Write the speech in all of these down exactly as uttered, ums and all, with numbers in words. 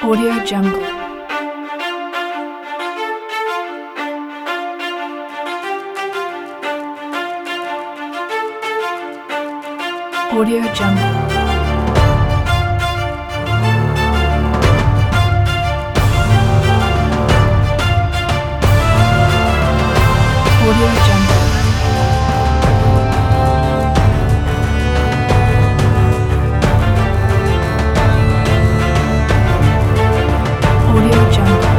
Audio Jungle. Audio Jungle. Audio Jungle. Audio Jungle.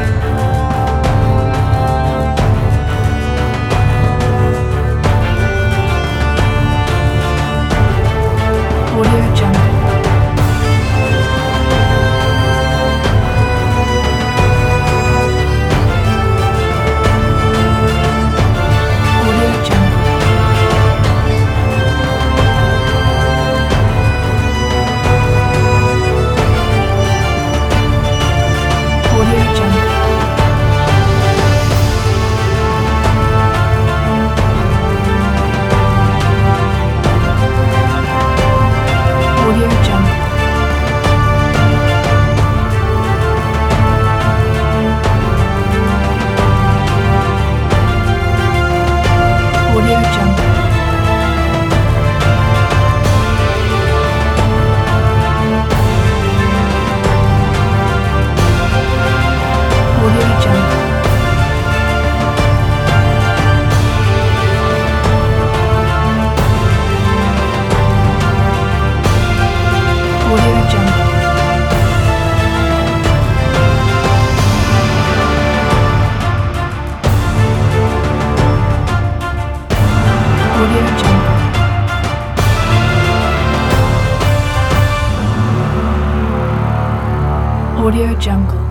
Audio Jungle. Audio Jungle. Audio Jungle. Audio Jungle. Audio Jungle. Audio Jungle. Audio Jungle. Audio Jungle. Audio Jungle.